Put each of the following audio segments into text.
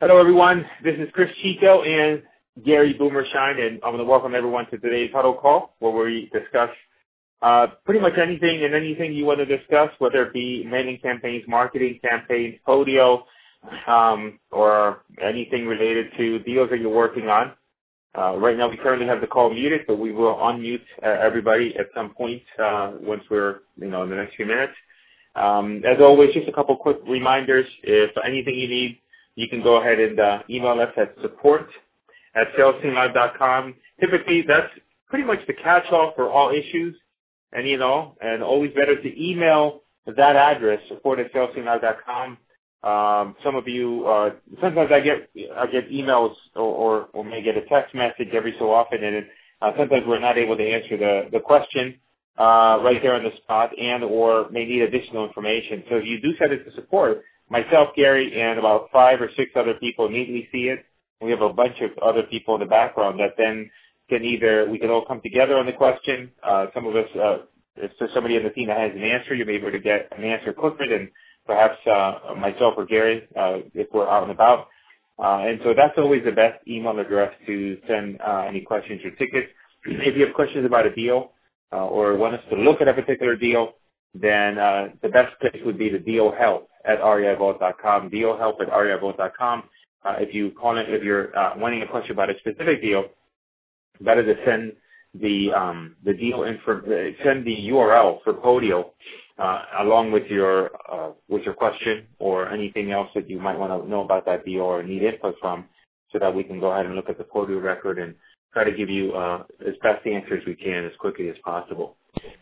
Hello, everyone. This is Chris Chico and Gary Boomershine, and I'm going to welcome everyone to today's huddle call, where we discuss pretty much anything you want to discuss, whether it be mailing campaigns, marketing campaigns, Podio, or anything related to deals that you're working on. Right now, we currently have the call muted, but we will unmute everybody at some point once we're, in the next few minutes. As always, just a couple quick reminders. If anything you need, you can go ahead and email us at support@salesteamlive.com. Typically, that's pretty much the catch-all for all issues, and always better to email that address, support@salesteamlive.com. Some of you, sometimes I get emails or may get a text message every so often, and sometimes we're not able to answer the question right there on the spot, or may need additional information. So if you do send it to support, myself, Gary, and about 5 or 6 other people immediately see it. We have a bunch of other people in the background that then we can all come together on the question. Some of us, if there's somebody in the team that has an answer, you'll be able to get an answer quicker than perhaps myself or Gary if we're out and about. And so that's always the best email address to send any questions or tickets. If you have questions about a deal or want us to look at a particular deal, then the best place would be the deal help at reivault.com, dealhelp@reivault.com. If you're wanting a question about a specific deal, better to send the send the URL for Podio along with your question or anything else that you might want to know about that deal or need input from, so that we can go ahead and look at the Podio record and try to give you as best answers we can as quickly as possible.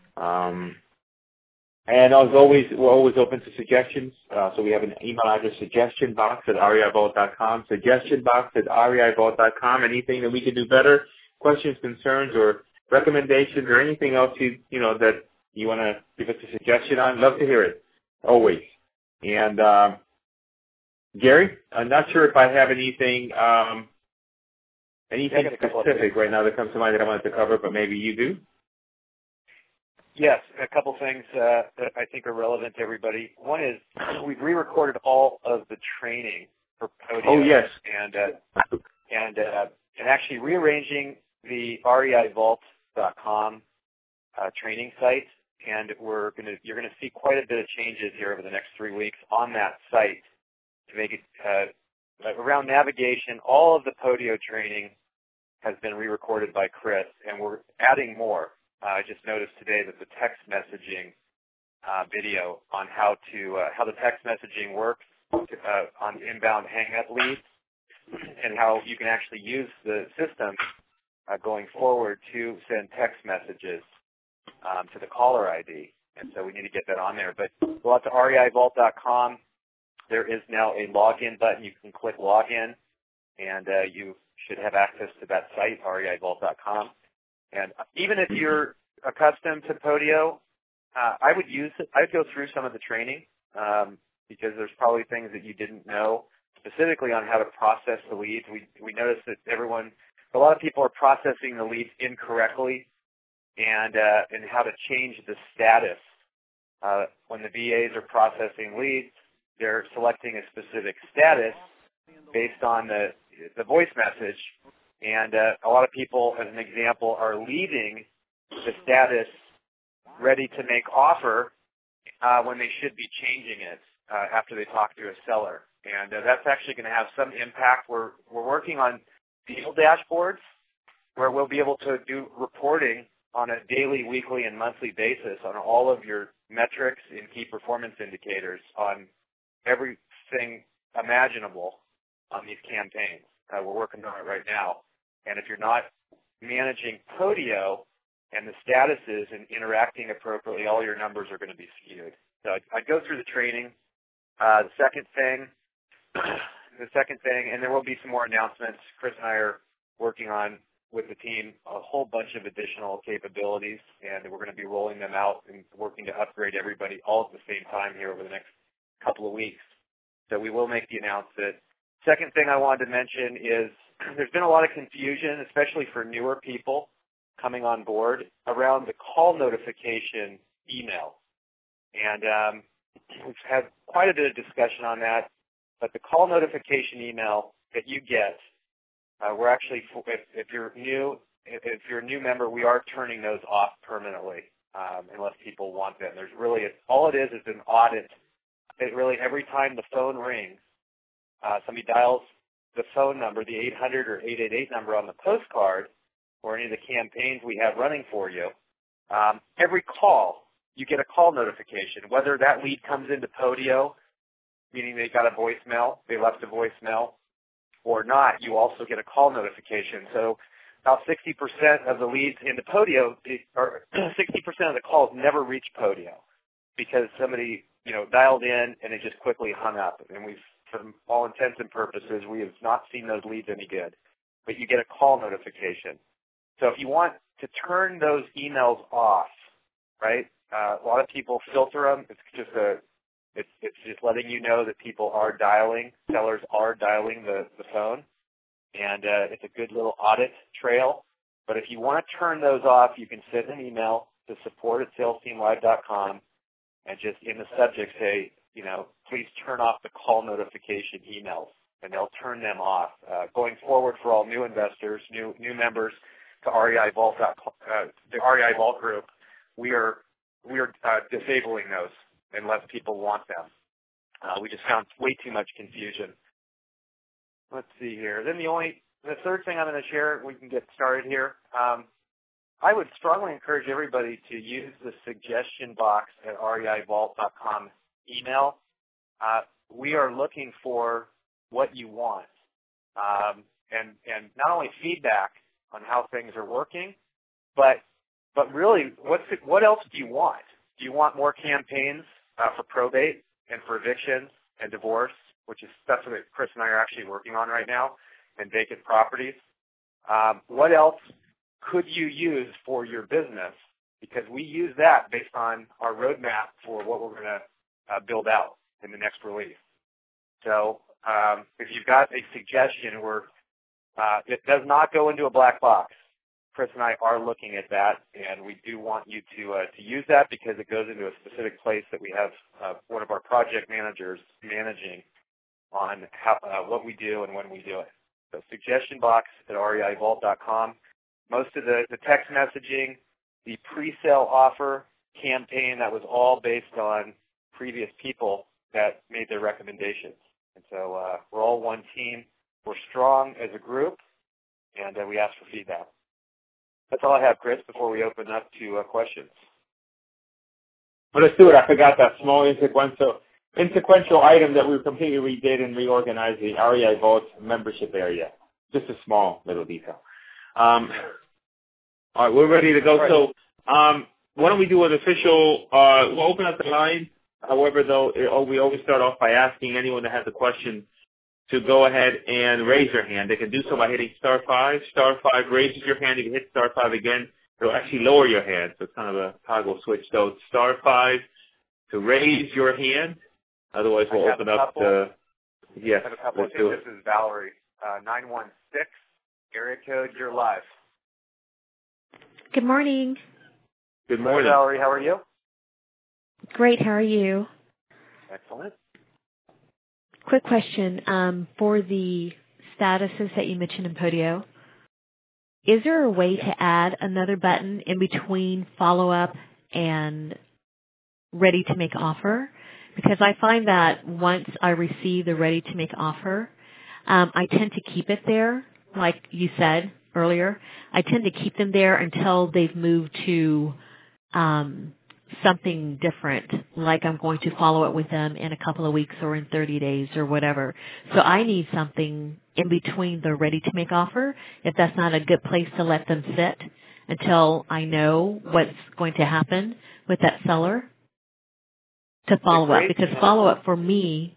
And as always, we're always open to suggestions. So we have an email address, suggestionbox@reivault.com, suggestionbox@reivault.com. Anything that we can do better, questions, concerns, or recommendations, or anything else that you want to give us a suggestion on, love to hear it, always. And Gary, I'm not sure if I have anything specific right now that comes to mind that I wanted to cover, but maybe you do. Yes, a couple things that I think are relevant to everybody. One is we've re-recorded all of the training for Podio. Oh, yes. And actually rearranging the reivault.com training site, and you're going to see quite a bit of changes here over the next 3 weeks on that site to make it around navigation. All of the Podio training has been re-recorded by Chris, and we're adding more. I just noticed today that the text messaging video on how the text messaging works on inbound hang-up leads, and how you can actually use the system going forward to send text messages to the caller ID. And so we need to get that on there. But go out to reivault.com. There is now a login button. You can click login, and you should have access to that site, reivault.com. And even if you're accustomed to Podio, I would use it. I'd go through some of the training because there's probably things that you didn't know, specifically on how to process the leads. We noticed that a lot of people are processing the leads incorrectly, and how to change the status. When the VAs are processing leads, they're selecting a specific status based on the voice message. And a lot of people, as an example, are leaving the status ready to make offer when they should be changing it after they talk to a seller. And that's actually going to have some impact. We're working on deal dashboards where we'll be able to do reporting on a daily, weekly, and monthly basis on all of your metrics and key performance indicators on everything imaginable on these campaigns. We're working on it right now. And if you're not managing Podio and the statuses and interacting appropriately, all your numbers are going to be skewed. So I'd go through the training. The second thing, and there will be some more announcements. Chris and I are working on, with the team, a whole bunch of additional capabilities, and we're going to be rolling them out and working to upgrade everybody all at the same time here over the next couple of weeks. So we will make the announcement. Second thing I wanted to mention is there's been a lot of confusion, especially for newer people coming on board, around the call notification email. And we've had quite a bit of discussion on that. But the call notification email that you get, we're actually, if you're a new member, we are turning those off permanently unless people want them. There's really, all it is an audit. It really, every time the phone rings, somebody dials the phone number, the 800 or 888 number on the postcard, or any of the campaigns we have running for you, every call, you get a call notification, whether that lead comes into Podio, meaning they got a voicemail, they left a voicemail, or not, you also get a call notification. So about 60% of the leads into Podio, or 60% of the calls never reach Podio because somebody, dialed in and it just quickly hung up. And for all intents and purposes, we have not seen those leads any good. But you get a call notification. So if you want to turn those emails off, right? A lot of people filter them. It's just letting you know that people are dialing, sellers are dialing the phone, and it's a good little audit trail. But if you want to turn those off, you can send an email to support@salesteamlive.com and just in the subject say, please turn off the call notification emails, and they'll turn them off. Going forward, for all new investors, new members to REI Vault, the REI Vault group, we are disabling those unless people want them. We just found way too much confusion. Let's see here. Then the third thing I'm going to share, we can get started here. I would strongly encourage everybody to use the suggestion box at reivault.com email. We are looking for what you want, and not only feedback on how things are working, but really, what else do you want? Do you want more campaigns for probate and for evictions and divorce, that's what Chris and I are actually working on right now, and vacant properties? What else could you use for your business? Because we use that based on our roadmap for what we're going to build out in the next release. So if you've got a suggestion where it does not go into a black box, Chris and I are looking at that, and we do want you to use that because it goes into a specific place that we have one of our project managers managing on what we do and when we do it. So suggestion box at reivault.com. Most of the text messaging, the pre-sale offer campaign, that was all based on previous people that made their recommendations. And so we're all one team. We're strong as a group, and we ask for feedback. That's all I have, Chris, before we open up to questions. Well, let's do it. I forgot that small insequential item that we completely redid and reorganized the REI Vault membership area. Just a small little detail. All right, we're ready to go. Right. So why don't we do an official, we'll open up the line. However, though, we always start off by asking anyone that has a question to go ahead and raise their hand. They can do so by hitting *5. *5 raises your hand. You can hit *5 again. It'll actually lower your hand, so it's kind of a toggle switch. So it's *5 to raise your hand. Otherwise, we'll open up the... Yes, I have a couple of things. This is Valerie, 916, area code, you're live. Good morning. Good morning. Hi, Valerie, how are you? Great, how are you? Excellent. Quick question. For the statuses that you mentioned in Podio, is there a way to add another button in between follow-up and ready to make offer? Because I find that once I receive the ready to make offer, I tend to keep it there, like you said earlier. I tend to keep them there until they've moved to something different, like I'm going to follow up with them in a couple of weeks or in 30 days or whatever. So I need something in between the ready to make offer, if that's not a good place to let them sit until I know what's going to happen with that seller to follow up. Because follow up for me,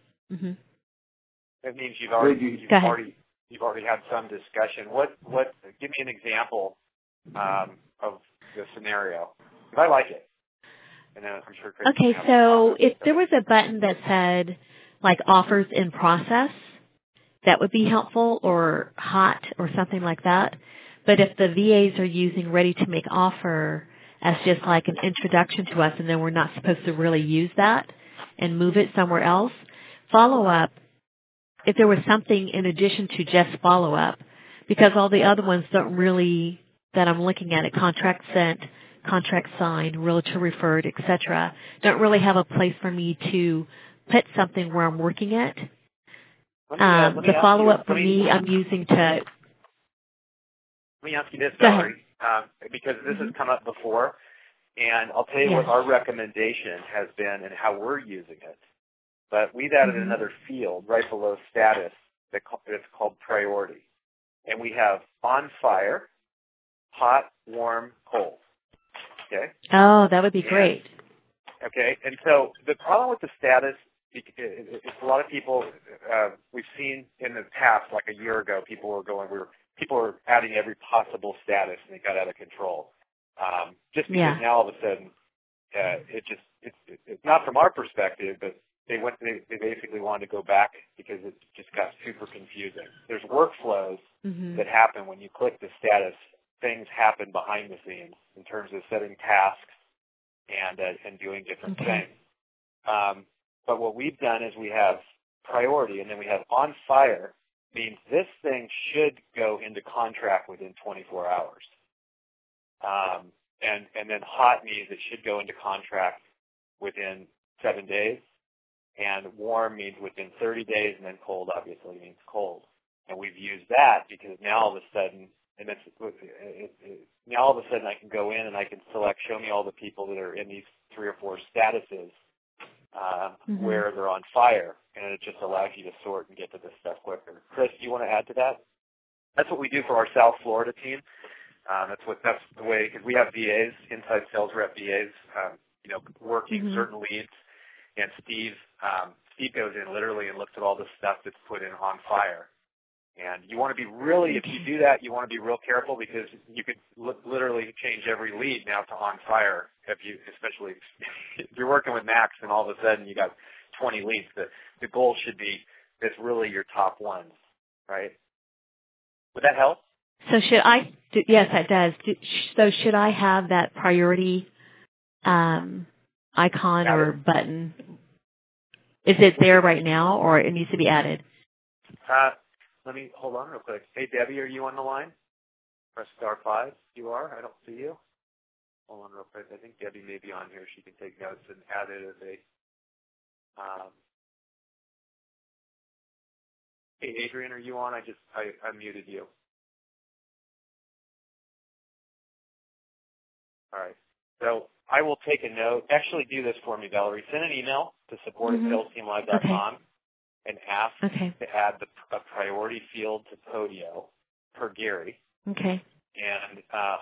it means you've already had some discussion. Give me an example of the scenario. I like it. And I'm sure Chris okay, so if there was a button that said, like, offers in process, that would be helpful, or hot, or something like that. But if the VAs are using ready to make offer as just like an introduction to us, and then we're not supposed to really use that and move it somewhere else, follow up if there was something in addition to just follow-up, because all the other ones don't really, that I'm looking at, contract sent, contract signed, realtor referred, etc., don't really have a place for me to put something where I'm working it. The follow-up for me, I'm using to... Let me ask you this, Valerie, because this has come up before, and I'll tell you what our recommendation has been and how we're using it. But we've added another field right below status that's called priority. And we have on fire, hot, warm, cold. Okay? Oh, that would be great. Okay, and so the problem with the status, it's a lot of people, we've seen in the past, like a year ago, people were adding every possible status, and it got out of control. Just because now all of a sudden, it's not from our perspective, but they basically wanted to go back because it just got super confusing. There's workflows that happen when you click the status. Things happen behind the scenes in terms of setting tasks and doing different things. But what we've done is we have priority, and then we have on fire, means this thing should go into contract within 24 hours. And then hot means it should go into contract within 7 days, and warm means within 30 days, and then cold obviously means cold. And we've used that because now all of a sudden, now all of a sudden I can go in and I can select, show me all the people that are in these 3 or 4 statuses where they're on fire, and it just allows you to sort and get to this stuff quicker. Chris, do you want to add to that? That's what we do for our South Florida team. That's the way, because we have VAs, inside sales rep VAs, working certain leads, and Steve goes in literally and looks at all the stuff that's put in on fire. And you want to be really, if you do that, you want to be real careful because you could literally change every lead now to on fire, especially if you're working with Max and all of a sudden you got 20 leads. The goal should be it's really your top ones, right? Would that help? So yes, that does. So should I have that priority icon or button? Is it there right now, or it needs to be added? Let me hold on real quick. Hey, Debbie, are you on the line? Press *5. You are? I don't see you. Hold on real quick. I think Debbie may be on here. She can take notes and add it as a... Hey, Adrian, are you on? I muted you. All right. So I will take a note. Actually, do this for me, Valerie. Send an email to support@salesteamlive.com and ask to add a priority field to Podio per Gary. Okay. And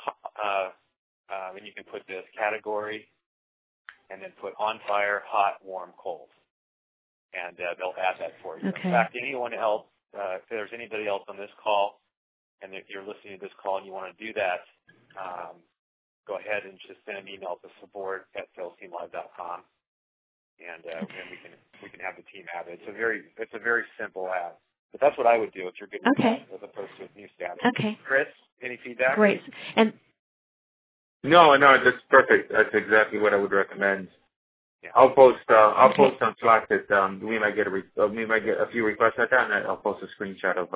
you can put this category and then put on fire, hot, warm, cold. And they'll add that for you. Okay. In fact, anyone else, if there's anybody else on this call and if you're listening to this call and you want to do that, go ahead and just send an email to support@salesteamlive.com, and we can have the team add it. It's a very simple add. But that's what I would do if you're good with that, as opposed to a new status. Okay. Chris, any feedback? Great. And No, that's perfect. That's exactly what I would recommend. Yeah. I'll post on Slack that we might get a few requests like that, and I'll post a screenshot of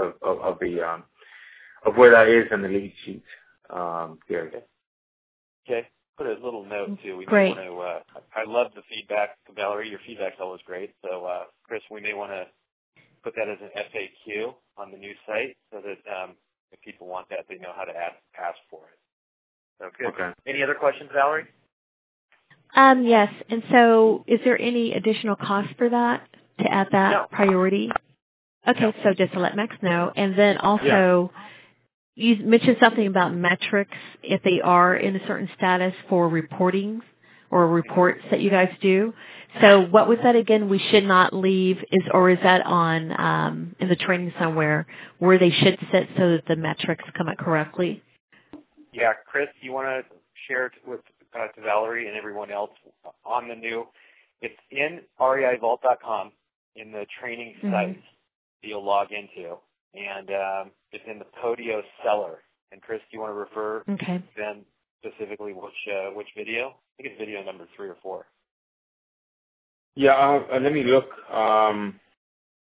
where that is in the lead sheet. Here. Okay. Put a little note too. We Great. may want to. I love the feedback, Valerie. Your feedback's always great. So, Chris, we may want to put that as an FAQ on the new site so that if people want that, they know how to ask for it. So good. Okay. Any other questions, Valerie? Yes. And so, is there any additional cost for that to add that priority? Okay. So just to let Max know, and then also. Yeah. You mentioned something about metrics if they are in a certain status for reporting or reports that you guys do. So what was that again? We should not leave is that on in the training somewhere where they should sit so that the metrics come out correctly? Yeah, Chris, you want to share it with to Valerie and everyone else on the new? It's in reivault.com in the training site that you'll log into. And it's in the Podio Seller. And Chris, do you want to refer then specifically which video? I think it's video number 3 or 4. Yeah, let me look.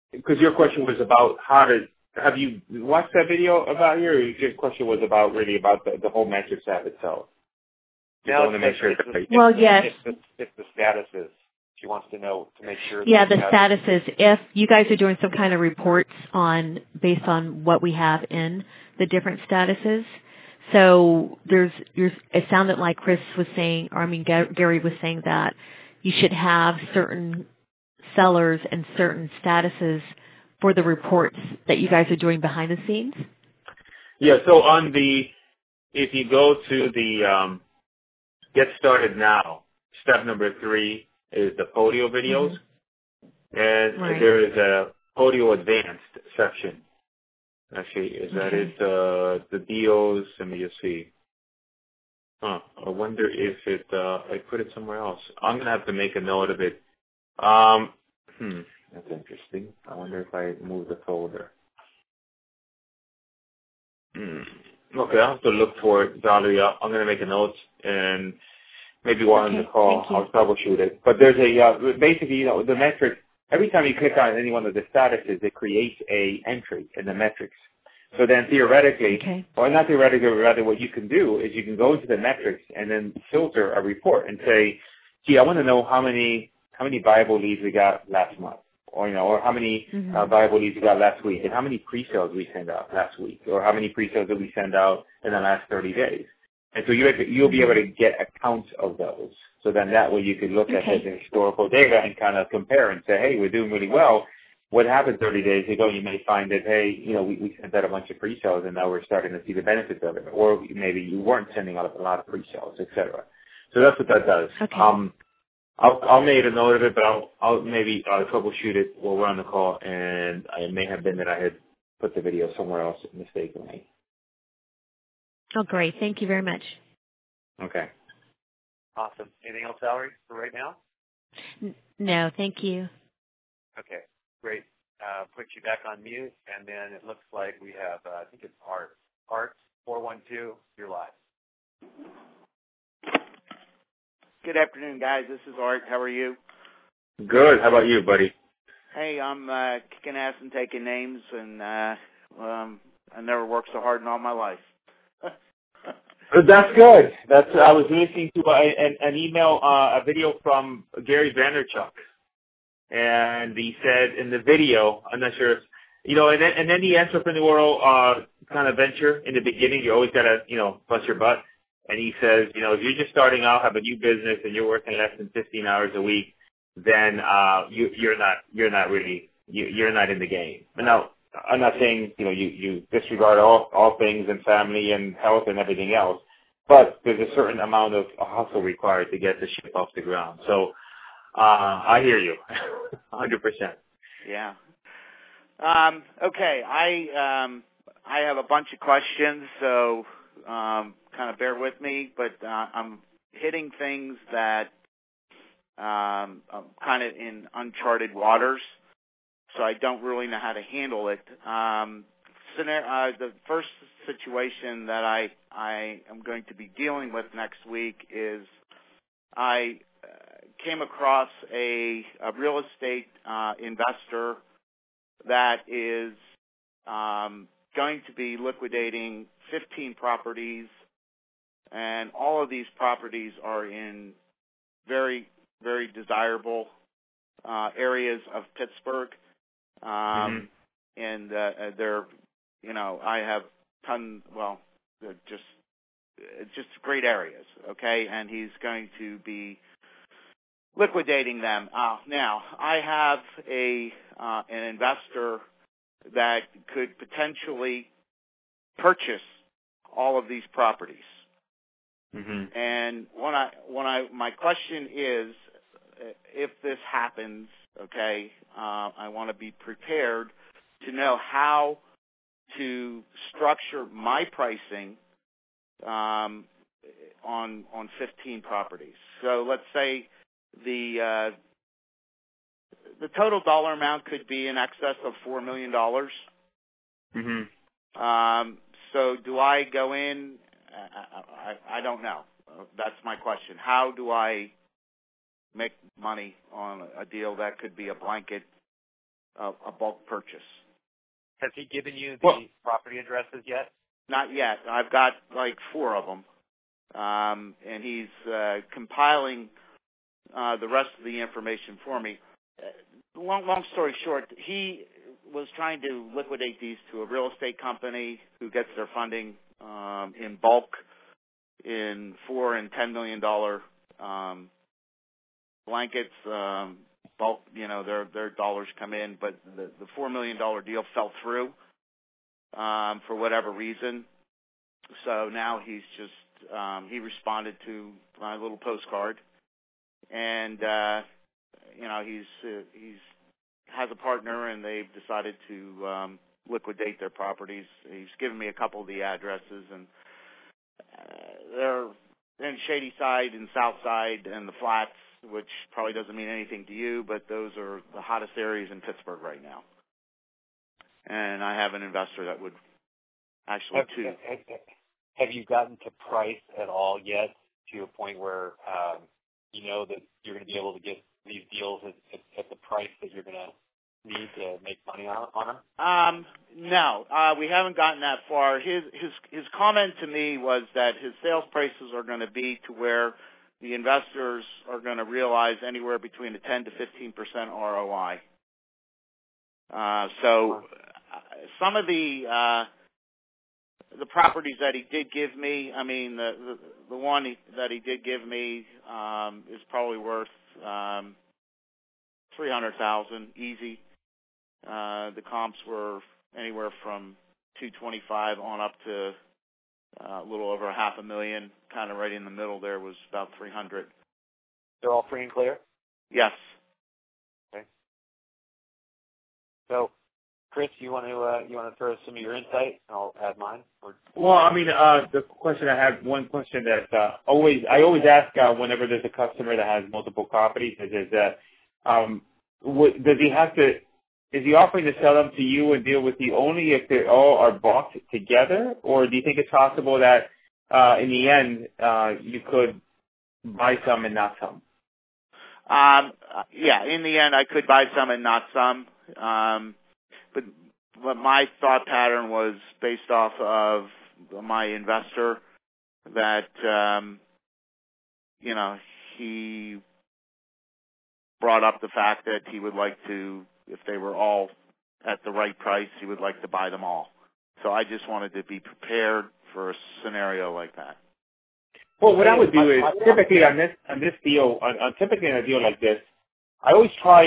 because your question was about have you watched that video about here, or your question was about really about the whole metrics app itself? No, want to make sure. Well, yes. It's the statuses. She wants to know to make sure. Yeah, the statuses. If you guys are doing some kind of reports based on what we have in the different statuses. So it sounded like Chris was saying, Gary was saying that you should have certain sellers and certain statuses for the reports that you guys are doing behind the scenes. Yeah. So if you go to the Get Started Now, step number 3 is the Podio videos, and there is a Podio Advanced section. Actually, that is the deals. Let me just see. I wonder if I put it somewhere else. I'm gonna have to make a note of it. That's interesting. I wonder if I move the folder. Okay, I'll have to look for it, Valeria. I'm gonna make a note, and maybe while on the call, I'll troubleshoot it. But there's basically, the metrics. Every time you click on any one of the statuses, it creates a entry in the metrics. So then theoretically, or not theoretically, but rather what you can do is you can go into the metrics and then filter a report and say, gee, I want to know how many Bible leads we got last month, or how many Bible leads we got last week, and how many pre-sales we sent out last week, or how many pre-sales did we send out in the last 30 days. And so you'll be able to get accounts of those. So then that way you can look at the historical data and kind of compare and say, hey, we're doing really well. What happened 30 days ago? You may find that, hey, we sent out a bunch of pre-sales and now we're starting to see the benefits of it. Or maybe you weren't sending out a lot of pre-sales, et cetera. So that's what that does. Okay. I'll make a note of it, but I'll maybe troubleshoot it while we're on the call. And it may have been that I had put the video somewhere else mistakenly. Oh, great. Thank you very much. Okay. Awesome. Anything else, Valerie, for right now? No, thank you. Okay, great. Put you back on mute, and then it looks like we have, I think it's Art. Art, 412, you're live. Good afternoon, guys. This is Art. How are you? Good. How about you, buddy? Hey, I'm kicking ass and taking names, and I never worked so hard in all my life. That's good. I was listening to an email, a video from Gary Vaynerchuk, and he said in the video, I'm not sure, and then the entrepreneurial kind of venture in the beginning, you always gotta, bust your butt. And he says, if you're just starting out, have a new business, and you're working less than 15 hours a week, then you're not in the game. But now, I'm not saying, you disregard all things and family and health and everything else, but there's a certain amount of hustle required to get the ship off the ground. So, I hear you, 100%. Yeah. Okay. I have a bunch of questions, so kind of bear with me, but I'm hitting things that I'm kind of in uncharted waters. So I don't really know how to handle it. The first situation that I am going to be dealing with next week is I came across a real estate investor that is going to be liquidating 15 properties, and all of these properties are in very, very desirable areas of Pittsburgh. And they're, I have they're just great areas, okay? And he's going to be liquidating them. Now, I have an investor that could potentially purchase all of these properties. And my question is, if this happens, okay, I want to be prepared to know how to structure my pricing on 15 properties. So let's say the total dollar amount could be in excess of $4 million. So do I go in? I don't know. That's my question. How do I make money on a deal that could be a blanket a bulk purchase. Has he given you the property addresses yet? Not yet. I've got like 4 of them, and he's compiling the rest of the information for me. Long story short, he was trying to liquidate these to a real estate company who gets their funding in bulk in $4 and $10 million blankets. Bulk, their dollars come in, but the $4 million deal fell through for whatever reason. So now he's just he responded to my little postcard, and he's has a partner, and they've decided to liquidate their properties. He's given me a couple of the addresses, and they're in Shady Side and South Side and the Flats, which probably doesn't mean anything to you, but those are the hottest areas in Pittsburgh right now. And I have an investor that would actually too. Have you gotten to price at all yet, to a point where you know that you're going to be able to get these deals at the price that you're going to need to make money on them? No, we haven't gotten that far. His comment to me was that his sales prices are going to be to where the investors are going to realize anywhere between a 10 to 15% ROI. So some of the properties that he did give me, I mean, the one that he did give me is probably worth $300,000 easy. The comps were anywhere from $225,000 on up to a little over $500,000. Kind of right in the middle there was about $300,000. They're all free and clear? Yes. Okay. So, Chris, you want to throw some of your insight, and I'll add mine? Well, I mean, the question I have, one question that I always ask whenever there's a customer that has multiple properties is that is he offering to sell them to you and deal with you only if they all are bought together, or do you think it's possible that in the end you could buy some and not some? Yeah, in the end I could buy some and not some. But my thought pattern was based off of my investor that, he brought up the fact that he would like to, if they were all at the right price, he would like to buy them all. So I just wanted to be prepared for a scenario like that. Well, what I would do is typically on this deal, typically in a deal like this, I always try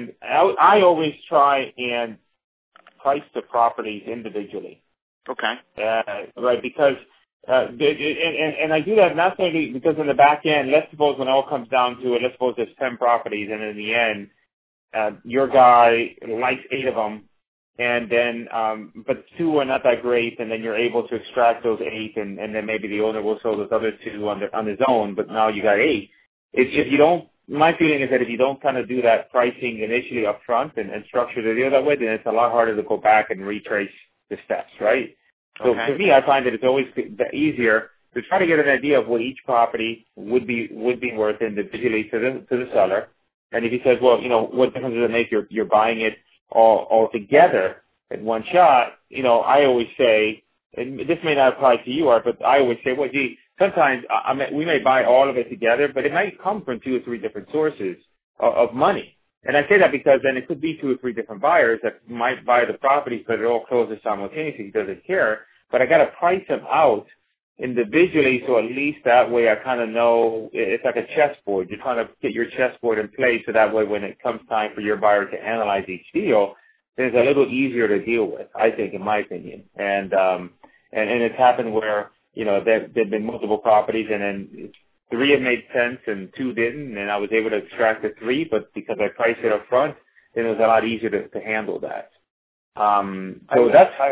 and price the properties individually. Okay. Right, because and I do that not only because in the back end, let's suppose when it all comes down to it, let's suppose there's 10 properties, and in the end, your guy likes 8 of them, and then but 2 are not that great, and then you're able to extract those 8, and then maybe the owner will sell those other 2 on his own, but now you got 8. If you don't, my feeling is that if you don't kind of do that pricing initially up front and structure the deal that way, then it's a lot harder to go back and retrace the steps, right? So for me, I find that it's always easier to try to get an idea of what each property would be worth individually to the seller. And if he says, well, what difference does it make? You're buying it all together at one shot. I always say, and this may not apply to you, Art, but I always say, well, gee, sometimes we may buy all of it together, but it might come from 2 or 3 different sources of money. And I say that because then it could be 2 or 3 different buyers that might buy the properties, but it all closes simultaneously. He doesn't care. But I got to price them out individually, so at least that way I kind of know it's like a chessboard. You're trying to get your chessboard in place so that way when it comes time for your buyer to analyze each deal, then it's a little easier to deal with, I think, in my opinion. And it's happened where, there've been multiple properties, and then 3 have made sense and 2 didn't, and I was able to extract the 3, but because I priced it up front, then it was a lot easier to handle that. So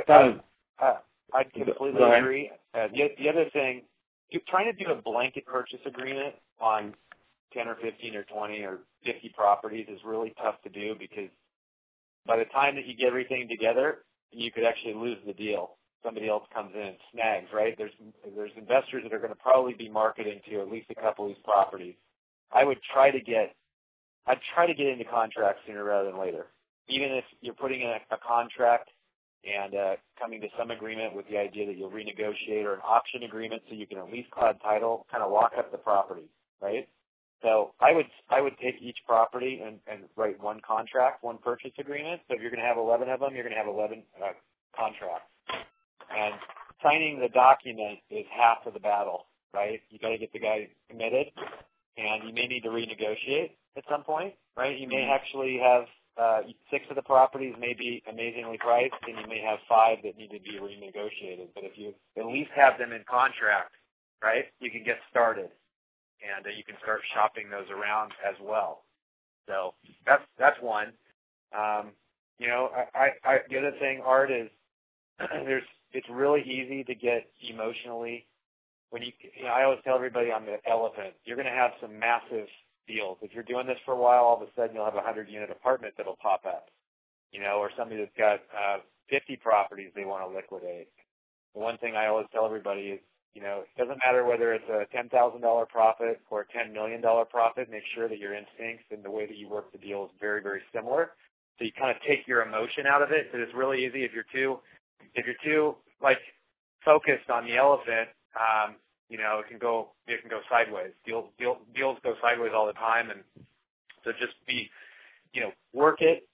I completely agree. The other thing, trying to do a blanket purchase agreement on 10 or 15 or 20 or 50 properties is really tough to do, because by the time that you get everything together, you could actually lose the deal. Somebody else comes in and snags, right? There's investors that are going to probably be marketing to at least a couple of these properties. I'd try to get into contracts sooner rather than later. even if you're putting in a contract and coming to some agreement with the idea that you'll renegotiate, or an option agreement so you can at least cloud title, kind of lock up the property, right? So I would take each property and write one contract, one purchase agreement. So if you're going to have 11 of them, you're going to have 11 contracts. And signing the document is half of the battle, right? You got to get the guy committed, and you may need to renegotiate at some point, right? You may actually have 6 of the properties may be amazingly priced, and you may have 5 that need to be renegotiated. But if you at least have them in contract, right, you can get started, and you can start shopping those around as well. So that's one. You know, the other thing, Art, is it's really easy to get emotionally. When you know, I always tell everybody on the elephant, you're going to have some massive deals. If you're doing this for a while, all of a sudden you'll have a 100-unit apartment that'll pop up, you know, or somebody that's got 50 properties they want to liquidate. The one thing I always tell everybody is, you know, it doesn't matter whether it's a $10,000 profit or a $10 million profit. Make sure that your instincts and the way that you work the deal is very, very similar. So you kind of take your emotion out of it. Because it's really easy if you're too like focused on the elephant. You know, it can go sideways. Deals go sideways all the time, and so just work it.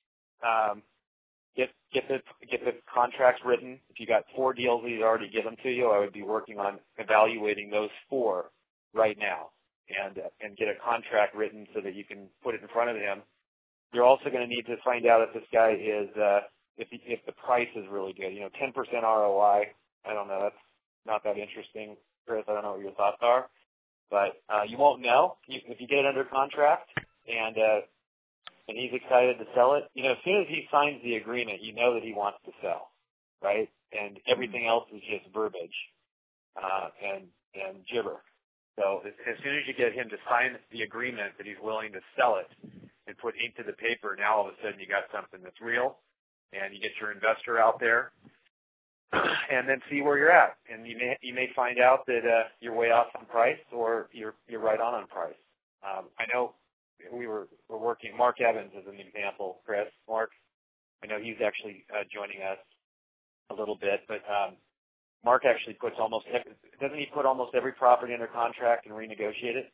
Get the contracts written. If you got 4 deals that he's already given to you, I would be working on evaluating those 4 right now, and get a contract written so that you can put it in front of him. You're also going to need to find out if this guy is if the price is really good. You know, 10% ROI. I don't know. That's not that interesting, Chris. I don't know what your thoughts are, but you won't know if you get it under contract and he's excited to sell it. You know, as soon as he signs the agreement, you know that he wants to sell, right? And everything else is just verbiage and gibber. So as soon as you get him to sign the agreement that he's willing to sell it and put ink to the paper, now all of a sudden you got something that's real, and you get your investor out there, and then see where you're at. And you may find out that you're way off on price, or you're right on price. I know we're working. Mark Evans is an example, Chris. Mark, I know he's actually joining us a little bit, but Mark actually doesn't he put almost every property under contract and renegotiate it?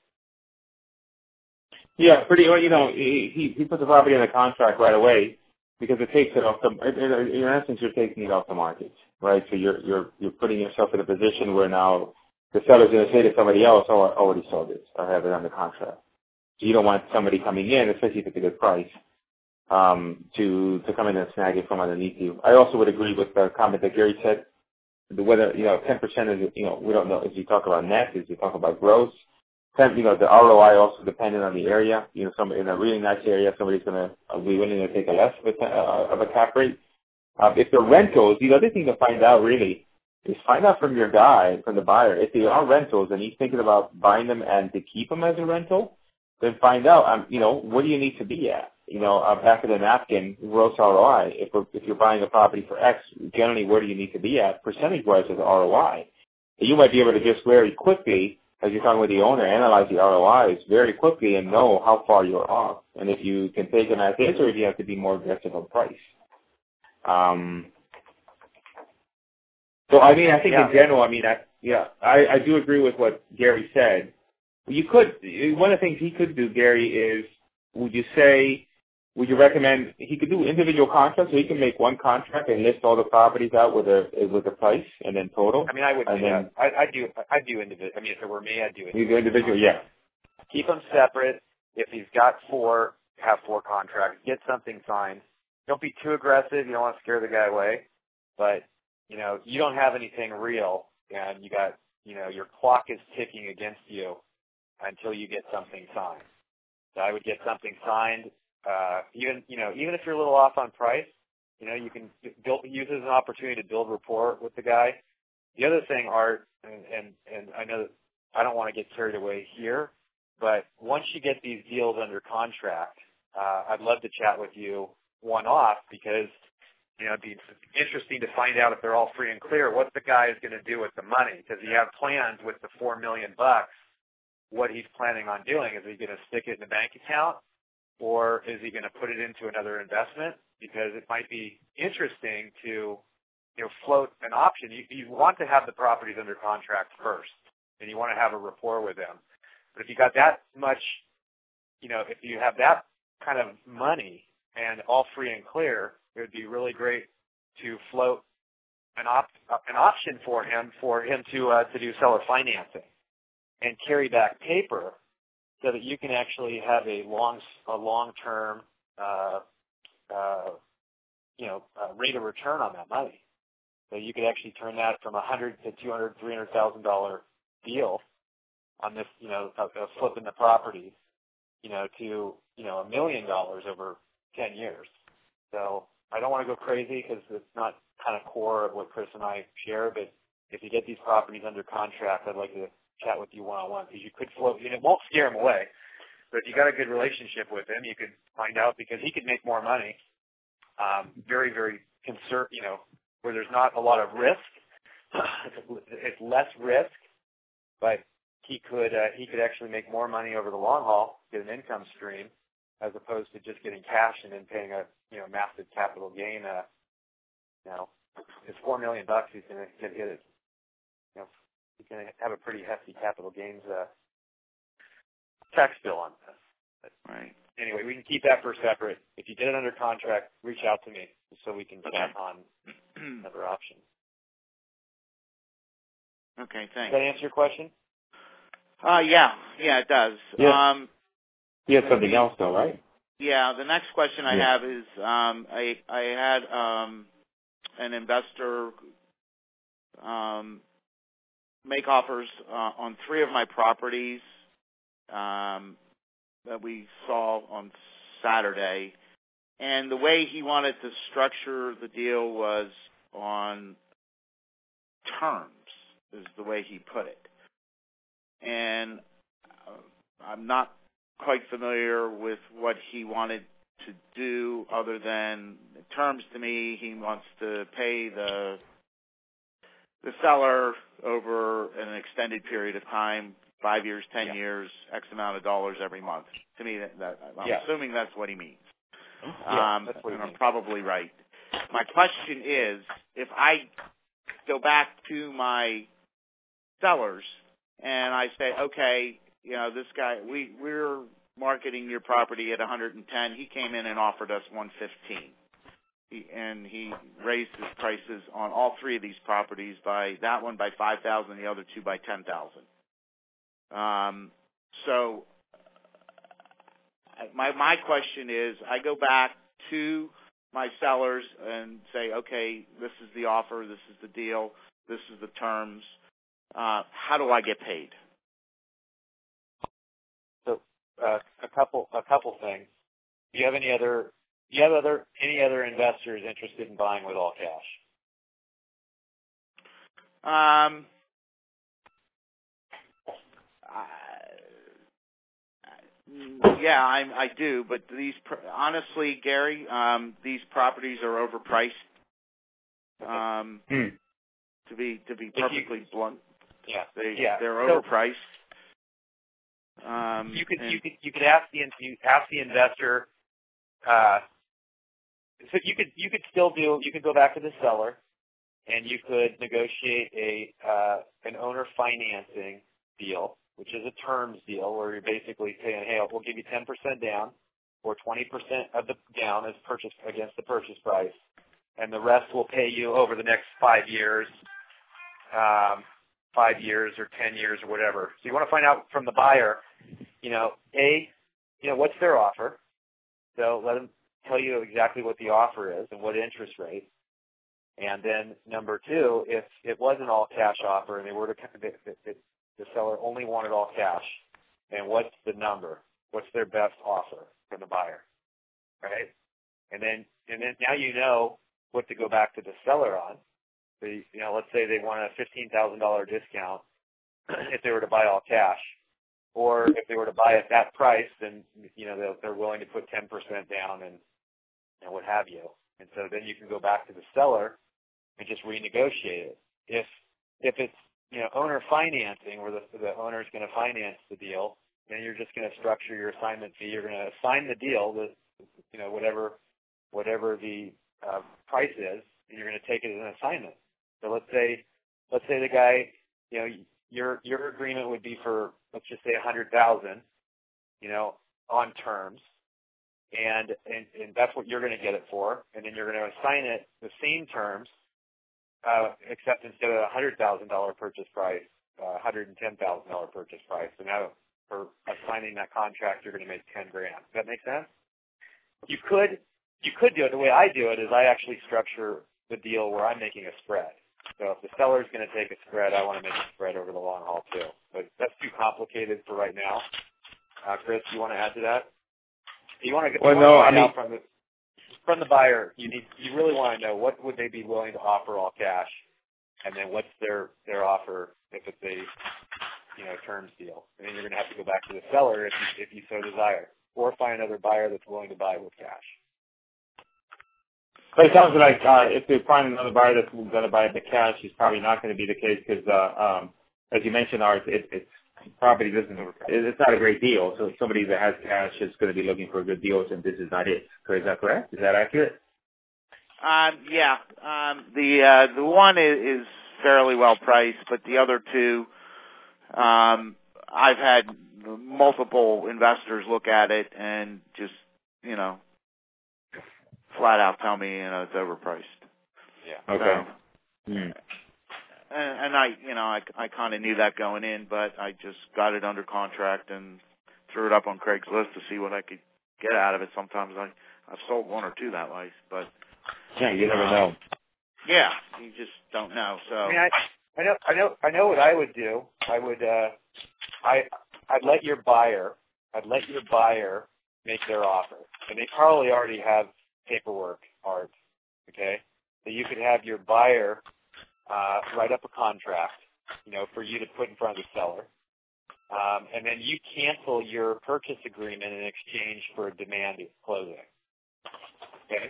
Yeah, pretty well. You know, he puts the property under contract right away because it takes it off the. In essence, you're taking it off the market, right? So you're putting yourself in a position where now the seller's going to say to somebody else, "Oh, I already sold it. I have it under contract." So you don't want somebody coming in, especially if it's a good price, to come in and snag it from underneath you. I also would agree with the comment that Gary said. Whether 10% is, we don't know. Is you talk about net? Is you talk about gross? The ROI also dependent on the area. You know, in a really nice area, somebody's going to be willing to take a less of a cap rate. If they're rentals, the other thing to find out really is find out from your guy, from the buyer, if they are rentals and he's thinking about buying them and to keep them as a rental, then find out, what do you need to be at? Back of the napkin, gross ROI. If you're buying a property for X, generally where do you need to be at percentage-wise as ROI? You might be able to just very quickly, as you're talking with the owner, analyze the ROIs very quickly and know how far you're off. And if you can take them as is, or if you have to be more aggressive on price. So, I think in general, I do agree with what Gary said. One of the things he could do, Gary, is would you recommend he could do individual contracts, so he can make one contract and list all the properties out with a price and then total? I would do that. I'd do individual. If it were me, I'd do it. You do individual, yeah. Keep them separate. If he's got 4, have 4 contracts. Get something signed. Don't be too aggressive. You don't want to scare the guy away. But, you don't have anything real, and you got, your clock is ticking against you until you get something signed. So I would get something signed. Even if you're a little off on price, you can use it as an opportunity to build rapport with the guy. The other thing, Art, and I know that I don't want to get carried away here, but once you get these deals under contract, I'd love to chat with you one-off because, it'd be interesting to find out if they're all free and clear, what the guy is going to do with the money. Because you have plans with the $4 million, what he's planning on doing. Is he going to stick it in the bank account? or is he going to put it into another investment? Because it might be interesting to, float an option. You want to have the properties under contract first, and you want to have a rapport with them. But if you got that much, if you have that kind of money and all free and clear, it would be really great to float an option for him to do seller financing and carry back paper so that you can actually have a long-term rate of return on that money. So you could actually turn that from $100,000 to $200,000, $300,000 deal on this, of flipping the property, to $1 million over 10 years. So I don't want to go crazy because it's not kind of core of what Chris and I share, but if you get these properties under contract, I'd like to chat with you one-on-one because you could float, and it won't scare him away. But if you got a good relationship with him, you could find out because he could make more money, very, very where there's not a lot of risk. It's less risk, but he could actually make more money over the long haul, get an income stream, as opposed to just getting cash and then paying a massive capital gain. It's $4 million. He's going to get hit. He's going to have a pretty hefty capital gains tax bill on this. But right. Anyway, we can keep that for separate. If you get it under contract, reach out to me so we can chat on another option. Okay, thanks. Does that answer your question? Yeah, it does. Yeah. You had something else, though, right? Yeah, the next question I have is I had an investor make offers on 3 of my properties that we saw on Saturday, and the way he wanted to structure the deal was on terms, is the way he put it. And I'm not quite familiar with what he wanted to do other than terms. To me, he wants to pay the seller over an extended period of time, 5 years, 10 years, X amount of dollars every month. To me, I'm assuming that's what he means. That's what he means. I'm probably right. My question is, if I go back to my sellers and I say, okay, this guy, we're marketing your property at 110. He came in and offered us 115. He raised his prices on all 3 of these properties by $5,000, the other 2 by $10,000. So my question is, I go back to my sellers and say, okay, this is the offer, this is the deal, this is the terms. How do I get paid? So a couple things. Do you have any other investors interested in buying with all cash? Yeah, I do, but honestly, Gary, these properties are overpriced. To be perfectly blunt, they're overpriced. You could ask the investor. So you could go back to the seller, and you could negotiate an owner financing deal, which is a terms deal where you're basically saying, hey, we'll give you 10% down, or 20% of the down as purchased against the purchase price, and the rest will pay you over the next 5 years, 5 years or 10 years or whatever. So you want to find out from the buyer, what's their offer. So let them tell you exactly what the offer is and what interest rate. And then number 2, if it was an all cash offer and they were the seller only wanted all cash, and what's the number? What's their best offer for the buyer, right? And then now you know what to go back to the seller on. So, let's say they want a $15,000 discount if they were to buy all cash, or if they were to buy at that price, then they're willing to put 10% down and what have you. And so then you can go back to the seller and just renegotiate it. If it's owner financing, where the owner is going to finance the deal, and you're just going to structure your assignment fee. You're going to assign the deal with, whatever the price is, and you're going to take it as an assignment. So let's say the guy, your agreement would be for, let's just say $100,000, on terms, and that's what you're going to get it for, and then you're going to assign it the same terms, except instead of a $100,000 purchase price, $110,000 purchase price. So now for assigning that contract, you're going to make $10,000. Does that make sense? You could do it. The way I do it is I actually structure the deal where I'm making a spread. So if the seller's going to take a spread, I want to make a spread over the long haul too. But that's too complicated for right now. Chris, you want to add to that? From the buyer, you really want to know what would they be willing to offer all cash, and then what's their offer if it's a terms deal. And then you're going to have to go back to the seller if you so desire, or find another buyer that's willing to buy with cash. But it sounds like if they find another buyer that's going to buy it with cash, it's probably not going to be the case because, as you mentioned, Art, it's property it's not a great deal. So somebody that has cash is going to be looking for good deals, and this is not it. Is that correct? Is that accurate? Yeah. The one is fairly well priced, but the other two, I've had multiple investors look at it and just, flat out tell me, it's overpriced. Yeah. Okay. So, and I kind of knew that going in, but I just got it under contract and threw it up on Craigslist to see what I could get out of it. Sometimes I've sold one or two that way, but yeah, you never know. Yeah, you just don't know. So I know what I would do. I'd let your buyer make their offer, and they probably already have paperwork, Art. Okay, so you could have your buyer write up a contract, for you to put in front of the seller, and then you cancel your purchase agreement in exchange for a demand closing. Okay,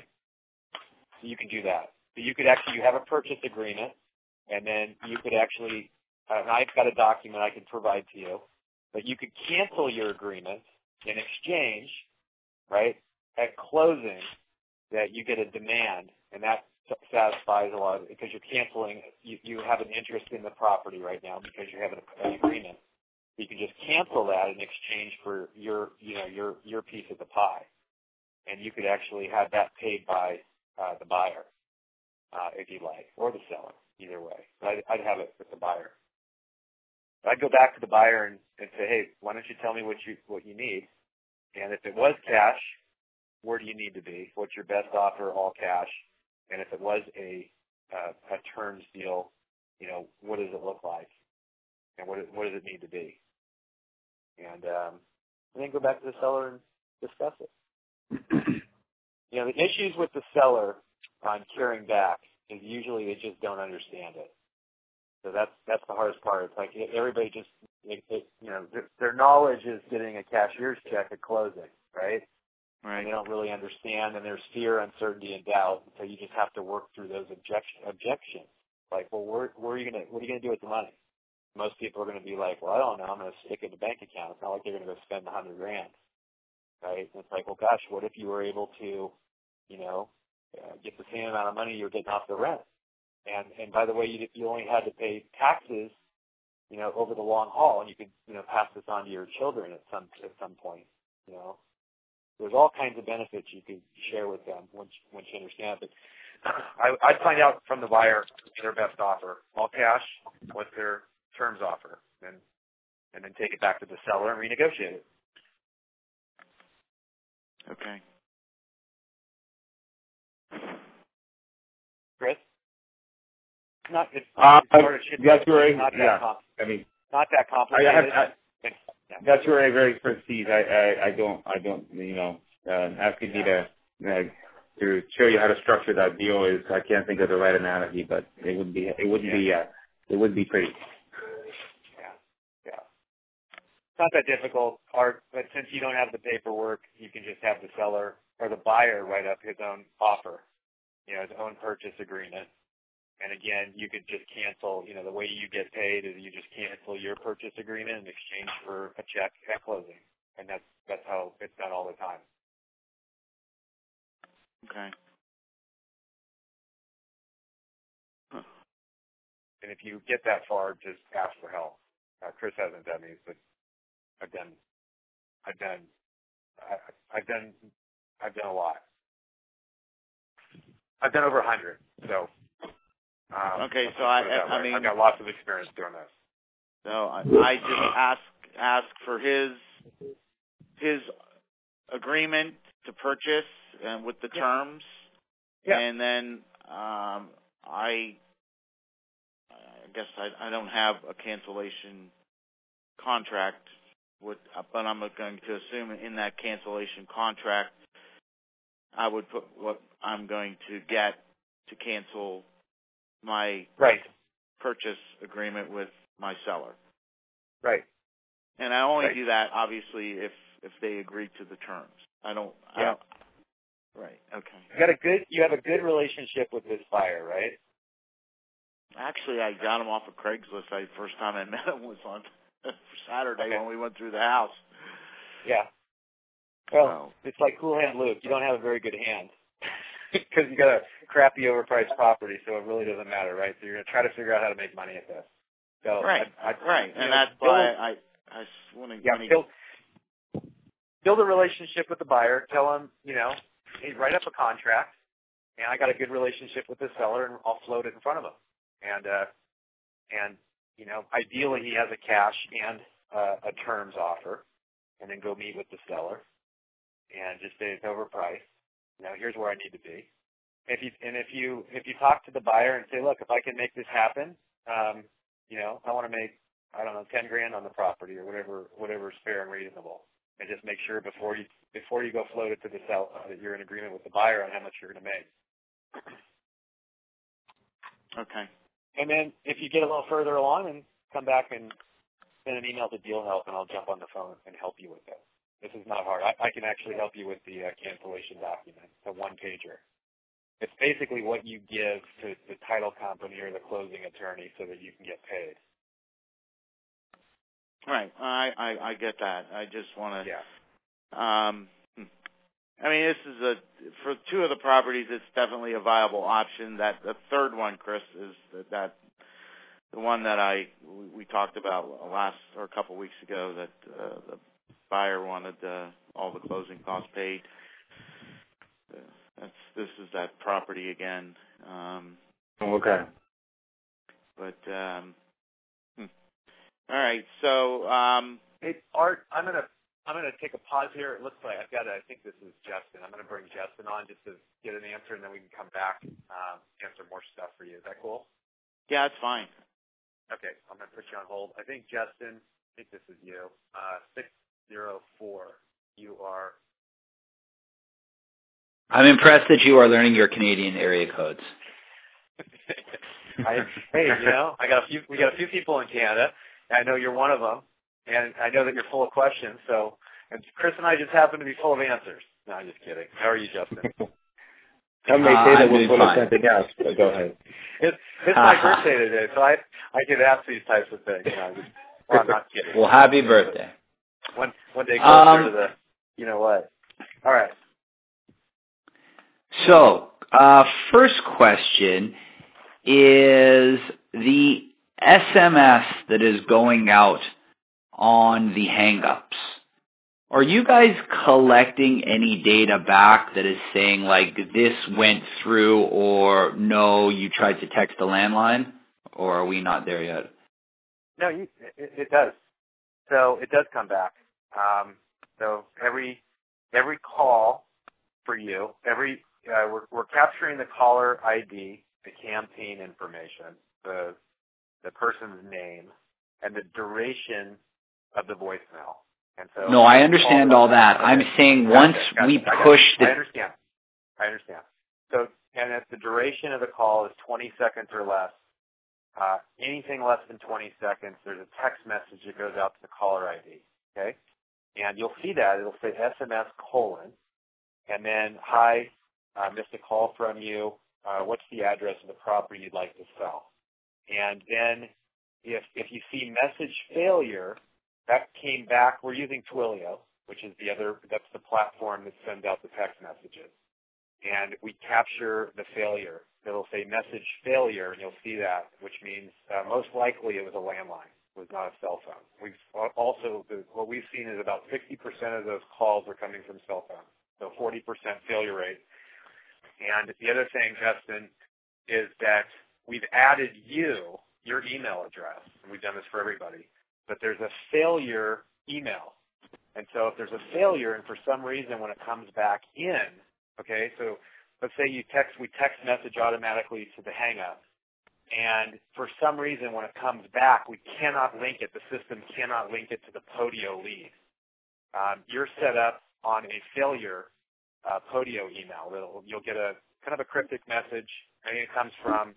so you can do that. So you have a purchase agreement, and then you could actually, I've got a document I can provide to you, but you could cancel your agreement in exchange, right, at closing, that you get a demand, and that satisfies a lot of it because you're canceling. You have an interest in the property right now because you have an agreement. You can just cancel that in exchange for your piece of the pie, and you could actually have that paid by the buyer, if you like, or the seller. Either way, but I'd have it with the buyer. I'd go back to the buyer and say, hey, why don't you tell me what you need? And if it was cash, where do you need to be? What's your best offer, all cash? And if it was a terms deal, what does it look like? And what does it need to be? And then go back to the seller and discuss it. The issues with the seller on carrying back is usually they just don't understand it. So that's the hardest part. It's like everybody just, their knowledge is getting a cashier's check at closing, right? Right. And they don't really understand, and there's fear, uncertainty, and doubt. So you just have to work through those objections. Like, well, what are you gonna do with the money? Most people are going to be like, well, I don't know. I'm going to stick it in the bank account. It's not like they're going to go spend $100,000, right? And it's like, well, gosh, what if you were able to, get the same amount of money you're getting off the rent? And by the way, you only had to pay taxes, over the long haul, and you could, pass this on to your children at some point, There's all kinds of benefits you could share with them once you understand it. But I'd find out from the buyer their best offer, all cash, what's their terms offer, and then take it back to the seller and renegotiate it. Okay. Chris? Not that complicated. That's where I very proceed. I don't asking me to show you how to structure that deal is, I can't think of the right analogy, but it would be pretty. Yeah. It's not that difficult, Art, but since you don't have the paperwork, you can just have the seller or the buyer write up his own offer, his own purchase agreement, And again, you could just cancel, the way you get paid is you just cancel your purchase agreement in exchange for a check at closing. And that's how it's done all the time. Okay. Huh. And if you get that far, just ask for help. Chris hasn't done these, but I've done a lot. I've done over 100. So. Okay, so I mean, I've got lots of experience doing this. So I just ask for his agreement to purchase and with the terms, and then I guess I don't have a cancellation contract, but I'm going to assume in that cancellation contract I would put what I'm going to get to cancel my purchase agreement with my seller. Right. And I only do that obviously if they agree to the terms. I don't. Right. Okay. You have a good relationship with this buyer, right? Actually, I got him off of Craigslist. The first time I met him was on Saturday when we went through the house. Yeah. Well, it's like Cool Hand Luke. You don't have a very good hand because you got a crappy overpriced property, so it really doesn't matter, right? So you're going to try to figure out how to make money at this. So right. And that's why I want to build a relationship with the buyer. Tell him, hey, write up a contract, and I got a good relationship with the seller, and I'll float it in front of him. And ideally he has a cash and a terms offer, and then go meet with the seller and just say it's overpriced. Here's where I need to be. If you talk to the buyer and say, look, if I can make this happen, I want to make, I don't know, $10,000 on the property or whatever is fair and reasonable, and just make sure before you go float it to the seller that you're in agreement with the buyer on how much you're going to make. Okay. And then if you get a little further along, then come back and send an email to Deal Help, and I'll jump on the phone and help you with it. This is not hard. I can actually help you with the cancellation document, the one-pager. It's basically what you give to the title company or the closing attorney so that you can get paid. Right. I get that. I just want to. Yeah. I mean, this is for two of the properties, it's definitely a viable option. That the third one, Chris, is that the one that we talked about a couple of weeks ago that the buyer wanted all the closing costs paid. This is that property again. Okay. But all right. So hey, Art, I'm gonna take a pause here. It looks like I think this is Justin. I'm gonna bring Justin on just to get an answer, and then we can come back answer more stuff for you. Is that cool? Yeah, it's fine. Okay, I'm gonna put you on hold. I think Justin, this is you. 604. You are. I'm impressed that you are learning your Canadian area codes. Hey, we got a few people in Canada. And I know you're one of them, and I know that you're full of questions. So, and Chris and I just happen to be full of answers. No, I'm just kidding. How are you, Justin? Some may say that we're full of something else, but go ahead. It's my birthday today, so I could ask these types of things. I'm not kidding. Well, happy birthday. One day closer to the, you know what. All right. So, first question is the SMS that is going out on the hang-ups. Are you guys collecting any data back that is saying, like, this went through, or no, you tried to text a landline, or are we not there yet? No, it does. So it does come back. So every call for you, we're capturing the caller ID, the campaign information, the person's name, and the duration of the voicemail. And so no, I understand all that. I'm saying once we push the... I understand. So, and if the duration of the call is 20 seconds or less, anything less than 20 seconds, there's a text message that goes out to the caller ID, okay? And you'll see that. It'll say SMS : and then, hi, missed a call from you. what's the address of the property you'd like to sell. And then if you see message failure, that came back. We're using Twilio, which is that's the platform that sends out the text messages. And we capture the failure. It'll say message failure, and you'll see that, which means most likely it was a landline. It was not a cell phone. What we've seen is about 60% of those calls are coming from cell phones, so 40% failure rate. And the other thing, Justin, is that we've added your email address, and we've done this for everybody, but there's a failure email. And so if there's a failure, and for some reason when it comes back in, okay, so let's say we text message automatically to the hang-up, and for some reason when it comes back, we cannot link it, the system cannot link it to the Podio lead. You're set up on a failure Podio email. You'll get a kind of a cryptic message. I think it comes from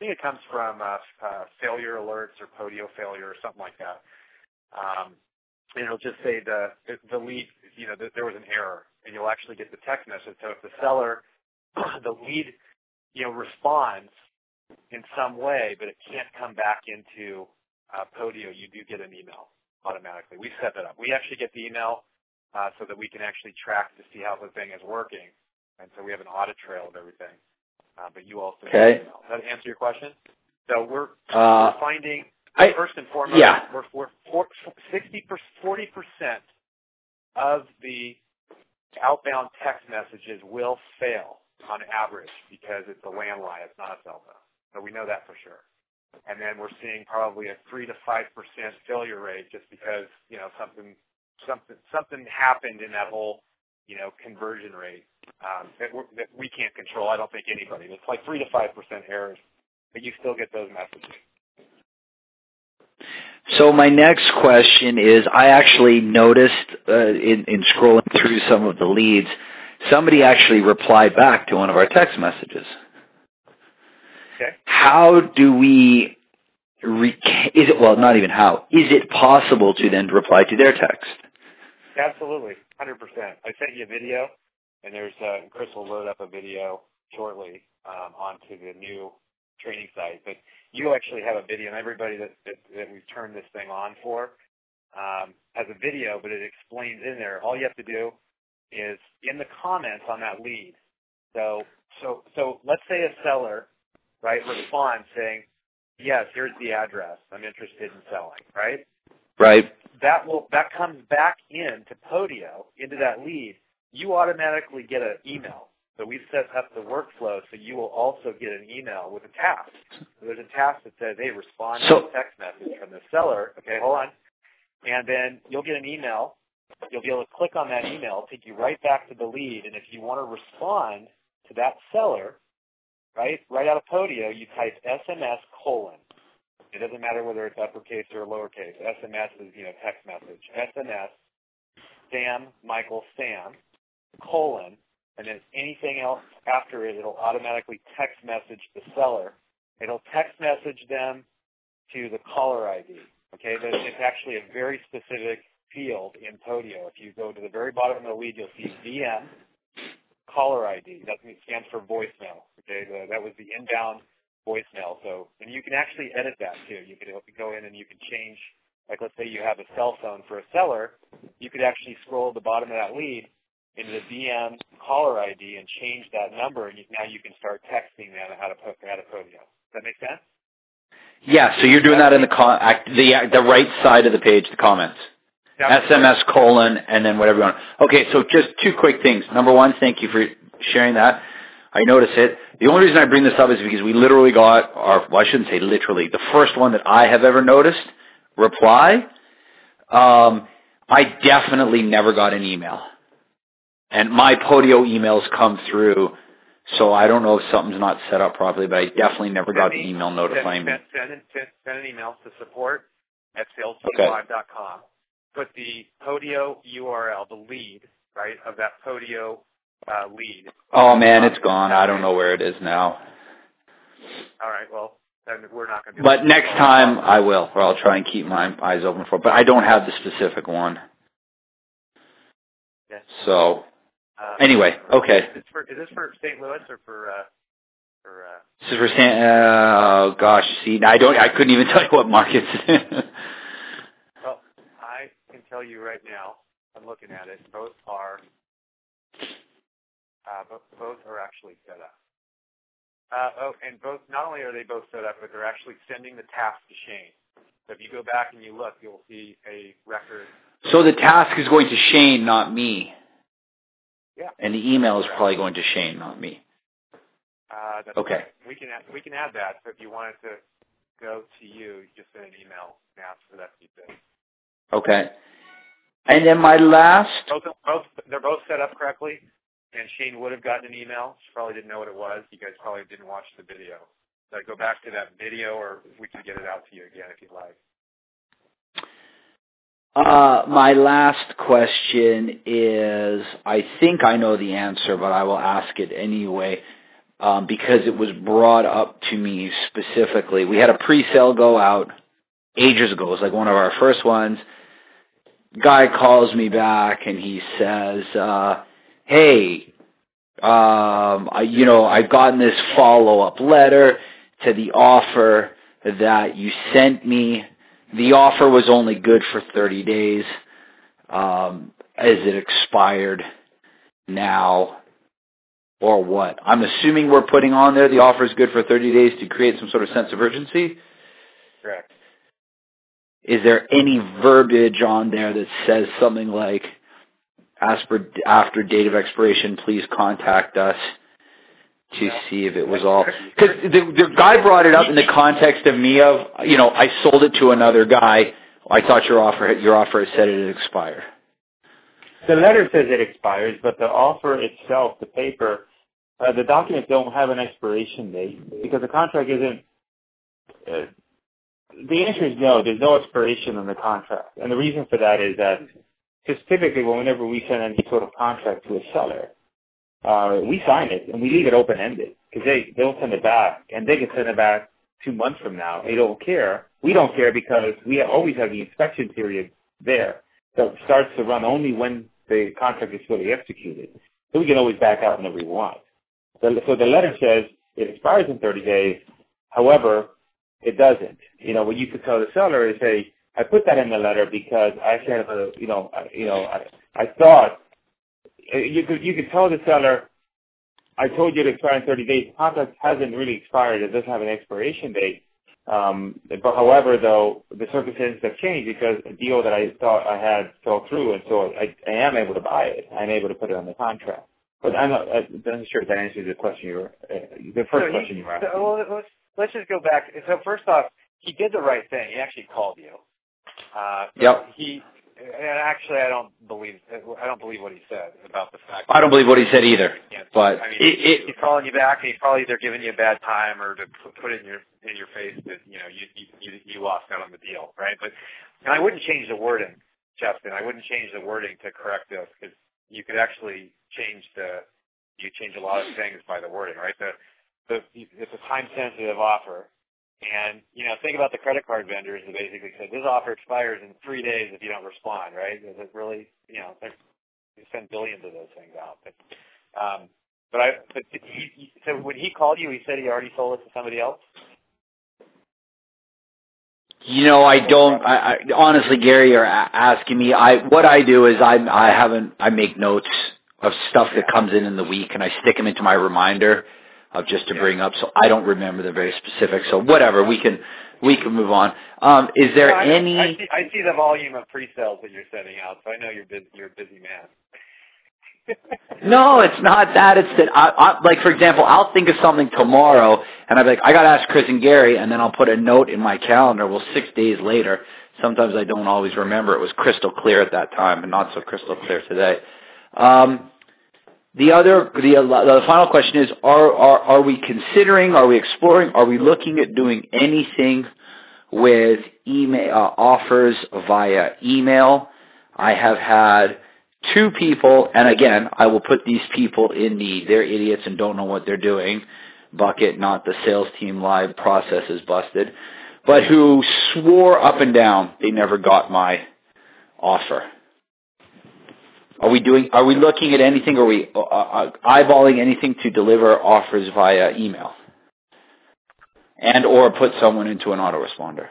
failure alerts or Podio failure or something like that. And it'll just say the lead, that there was an error, and you'll actually get the text message. So if the seller, the lead, responds in some way, but it can't come back into Podio, you do get an email automatically. We set that up. We actually get the email so that we can actually track to see how the thing is working, and so we have an audit trail of everything. But you also get an email. Does that answer your question? So we're finding. First and foremost, we're 40% of the outbound text messages will fail on average because it's a landline, it's not a cell phone. So we know that for sure. And then we're seeing probably a 3 to 5% failure rate just because something happened in that whole conversion rate that we can't control. I don't think anybody. It's like 3 to 5% errors, but you still get those messages. So my next question is, I actually noticed in scrolling through some of the leads, somebody actually replied back to one of our text messages. Okay. How do we, is it possible to then reply to their text? Absolutely, 100%. I sent you a video, and Chris will load up a video shortly onto the new training site. But you actually have a video, and everybody that we've turned this thing on for has a video, but it explains in there. All you have to do is in the comments on that lead. So let's say a seller, right, responds saying, yes, here's the address. I'm interested in selling, right? Right. That comes back into Podio, into that lead. You automatically get an email. So we've set up the workflow so you will also get an email with a task. So there's a task that says, hey, respond to a text message from the seller. Okay, hold on. And then you'll get an email. You'll be able to click on that email, take you right back to the lead. And if you want to respond to that seller, right out of Podio, you type SMS:. It doesn't matter whether it's uppercase or lowercase. SMS is, text message. SMS, Sam, Michael, Sam, : and then anything else after it, it'll automatically text message the seller. It'll text message them to the caller ID. Okay, it's actually a very specific field in Podio. If you go to the very bottom of the lead, you'll see VM caller ID. That stands for voicemail. Okay, that was the inbound voicemail. So, and you can actually edit that too. You can go in and you can change. Like, let's say you have a cell phone for a seller, you could actually scroll to the bottom of that lead into the VM caller ID and change that number, and now you can start texting them out of Podio. Does that make sense? Yeah, so you're doing that in the right side of the page, the comments. SMS:, and then whatever you want. Okay, so just two quick things. Number one, thank you for sharing that. I notice it. The only reason I bring this up is because we literally got I shouldn't say literally, the first one that I have ever noticed, reply. I definitely never got an email. And my Podio emails come through, so I don't know if something's not set up properly, but I definitely never got an email notifying me. Send an email to support@salesteamlive.com. Put the Podio URL, the lead, right, of that Podio lead. Oh, man, it's gone. I don't know where it is now. All right, well, then we're not going to do But next time I will, or I'll try and keep my eyes open for it. But I don't have the specific one. Okay. So, anyway, okay. Is this for St. Louis or for Or this is for oh gosh, see, I couldn't even tell you what markets. well, I can tell you right now. I'm looking at it. Both are actually set up. And both, not only are they both set up, but they're actually sending the task to Shane. So if you go back and you look, you'll see a record. So the task is going to Shane, not me. Yeah. And the email is probably going to Shane, not me. That's okay. Right. We can add that. So if you want it to go to you, just send an email and ask for that to be sent. Okay. And then my last. They're both set up correctly. And Shane would have gotten an email. She probably didn't know what it was. You guys probably didn't watch the video. So I'd go back to that video, or we can get it out to you again if you'd like. My last question is, I think I know the answer, but I will ask it anyway, because it was brought up to me specifically. We had a pre-sale go out ages ago. It was like one of our first ones. Guy calls me back and he says, hey, I've gotten this follow-up letter to the offer that you sent me. The offer was only good for 30 days. Is it expired now or what? I'm assuming we're putting on there the offer is good for 30 days to create some sort of sense of urgency. Correct. Is there any verbiage on there that says something like, after date of expiration, please contact us to see if it was all... Because the guy brought it up in the context of me of, I sold it to another guy. I thought your offer had said it had expired. The letter says it expires, but the offer itself, the paper, the documents don't have an expiration date because the contract isn't... the answer is no. There's no expiration on the contract. And the reason for that is that because typically whenever we send any sort of contract to a seller, we sign it and we leave it open-ended because they'll send it back and they can send it back 2 months from now. They don't care. We don't care because we always have the inspection period there. So it starts to run only when the contract is fully executed. So we can always back out whenever we want. So the letter says it expires in 30 days. However, it doesn't. What you could tell the seller is, hey, I put that in the letter because I actually have I thought you could tell the seller, I told you to expire in 30 days. The contract hasn't really expired. It doesn't have an expiration date. But however, though, the circumstances have changed because a deal that I thought I had fell through, and so I am able to buy it. I'm able to put it on the contract. But I'm not sure if that answers the question the first question you were asking. So let's just go back. So first off, he did the right thing. He actually called you. Yep. And actually, I don't believe what he said about the fact. I don't believe what he said either. But I mean, he's calling you back, and he's probably either giving you a bad time or to put it in your face that you lost out on the deal, right? And I wouldn't change the wording, Justin. I wouldn't change the wording to correct this because you could actually change a lot of things by the wording, right? It's a time sensitive offer. And, think about the credit card vendors that basically said, this offer expires in 3 days if you don't respond, right? Is it really, they send billions of those things out. So when he called you, he said he already sold it to somebody else? Honestly, Gary, you're asking me, what I do is I make notes of stuff that comes in the week and I stick them into my reminder of just to bring up, so I don't remember the very specifics. So whatever, we can move on. Is there any? I see the volume of pre-sales that you're sending out, so I know you're a busy man. No, it's not that. It's that I like, for example, I'll think of something tomorrow, and I'm like, I got to ask Chris and Gary, and then I'll put a note in my calendar. Well, 6 days later, sometimes I don't always remember. It was crystal clear at that time, and not so crystal clear today. The final question is, are we considering, are we exploring, are we looking at doing anything with email offers via email? I have had 2 people, and again, I will put these people in they're idiots and don't know what they're doing bucket, not the sales team live process is busted, but who swore up and down they never got my offer. Are we looking at anything? Are we eyeballing anything to deliver offers via email? and or put someone into an autoresponder.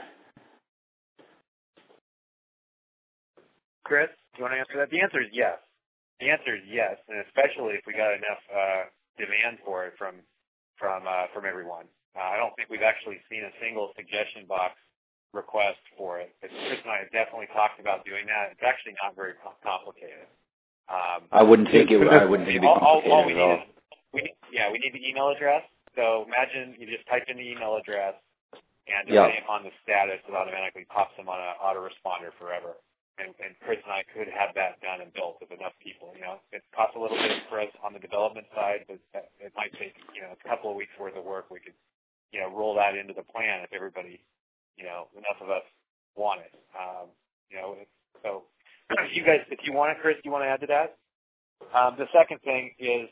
Chris, do you want to answer that? The answer is yes. The answer is yes, and especially if we got enough demand for it from everyone. I don't think we've actually seen a single suggestion box request for it. But Chris and I have definitely talked about doing that. It's actually not very complicated. I wouldn't think it would. I wouldn't think it'd be complicated all we at all. we need the email address. So imagine you just type in the email address, and depending upon the status, it automatically pops them on an autoresponder forever. And Chris and I could have that done and built with enough people. It costs a little bit for us on the development side, but it might take a couple of weeks worth of work. We could roll that into the plan if everybody, enough of us want it. So if you want it, Chris, you want to add to that? The second thing is,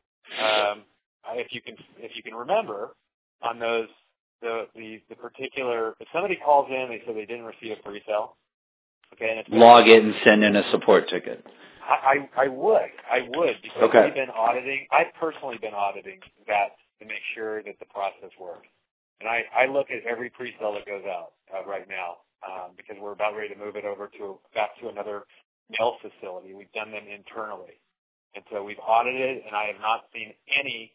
if you can remember on those the particular, if somebody calls in, they say they didn't receive a pre-sale. Okay, and log it and send in a support ticket. I would because we've been auditing. I've personally been auditing that to make sure that the process works. And I look at every pre-sale that goes out right now because we're about ready to move it over back to another mail facility. We've done them internally, and so we've audited, and I have not seen any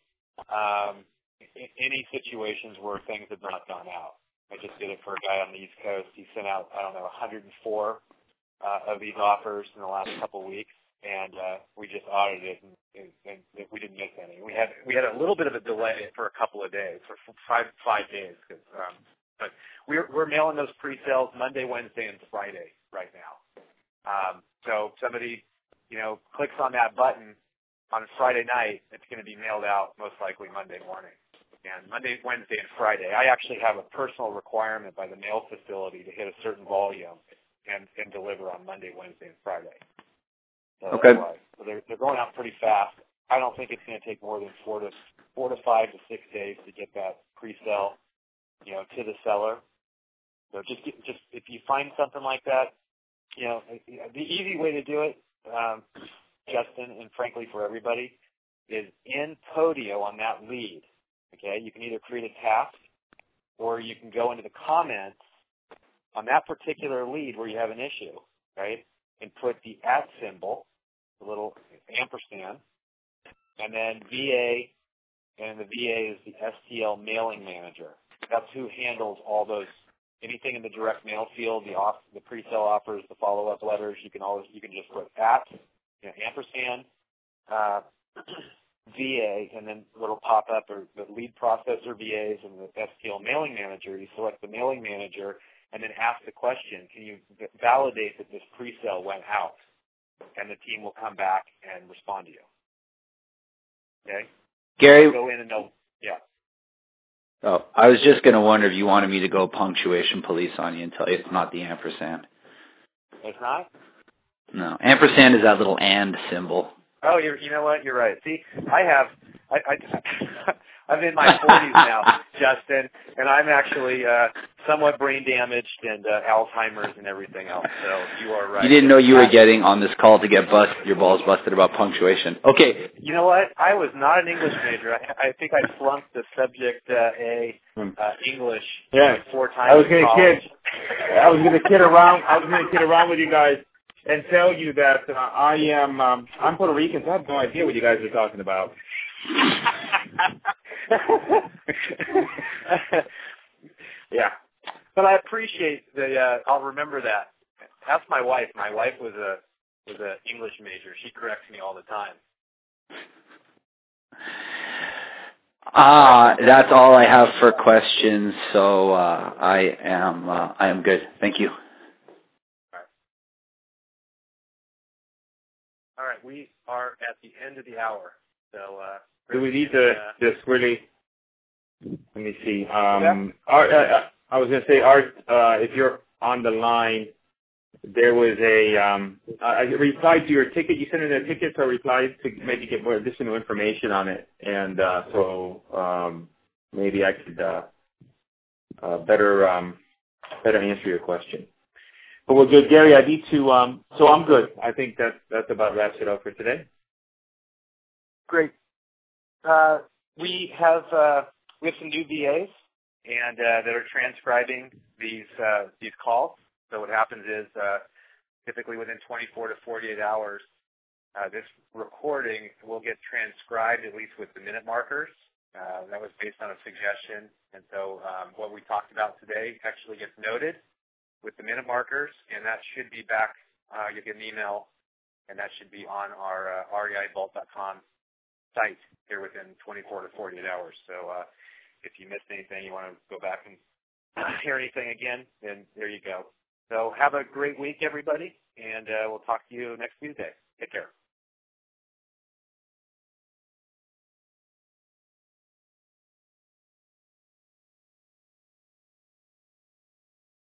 situations where things have not gone out. I just did it for a guy on the East Coast. He sent out, 104 of these offers in the last couple of weeks, and we just audited it, and we didn't miss any. We had a little bit of a delay for a couple of days, for five days, but we're mailing those pre-sales Monday, Wednesday, and Friday right now. So somebody, clicks on that button on Friday night, it's going to be mailed out most likely Monday morning. And Monday, Wednesday, and Friday. I actually have a personal requirement by the mail facility to hit a certain volume and deliver on Monday, Wednesday, and Friday. So okay. So they're going out pretty fast. I don't think it's going to take more than 4 to 5 to 6 days to get that pre-sale, to the seller. So just if you find something like that, the easy way to do it, Justin, and frankly for everybody, is in Podio on that lead. Okay, you can either create a task or you can go into the comments on that particular lead where you have an issue, right, and put the @ symbol, the little ampersand, and then VA, and the VA is the STL mailing manager. That's who handles all those, anything in the direct mail field, the pre-sale offers, the follow-up letters. You can just put @ ampersand, VA, and then it'll pop up or the lead processor VAs and the STL mailing manager. You select the mailing manager and then ask the question, can you validate that this pre-sale went out? And the team will come back and respond to you. Okay? Gary? Go in and yeah. Oh, I was just going to wonder if you wanted me to go punctuation police on you and tell you it's not the ampersand. It's not? No. Ampersand is that little and symbol. Oh, you know what? You're right. See, I'm in my 40s now, Justin, and I'm actually somewhat brain damaged and Alzheimer's and everything else. So you are right. You didn't know you were getting on this call to get your balls busted about punctuation. Okay. You know what? I was not an English major. I think I flunked the subject English 4 times. I was going to kid around with you guys and tell you that I'm Puerto Rican, so I have no idea what you guys are talking about. Yeah, but I appreciate I'll remember that. Ask my wife. My wife was a English major. She corrects me all the time. That's all I have for questions. So I am good. Thank you. All right, we are at the end of the hour. So do we need to just really? Let me see. Art, I was going to say, Art, if you're on the line, there was I replied to your ticket. You sent in a ticket, so I replied to maybe get more additional information on it, and so maybe I could better answer your question. But we're good, Gary. I need to. So I'm good. I think that about wraps it up for today. Great. We have some new VAs, and that are transcribing these calls. So what happens is typically within 24 to 48 hours, this recording will get transcribed, at least with the minute markers. That was based on a suggestion. And so what we talked about today actually gets noted with the minute markers, and that should be back. You'll get an email, and that should be on our reivault.com site here within 24 to 48 hours. So if you missed anything, you want to go back and hear anything again, then there you go. So have a great week, everybody, and we'll talk to you next Tuesday. Take care.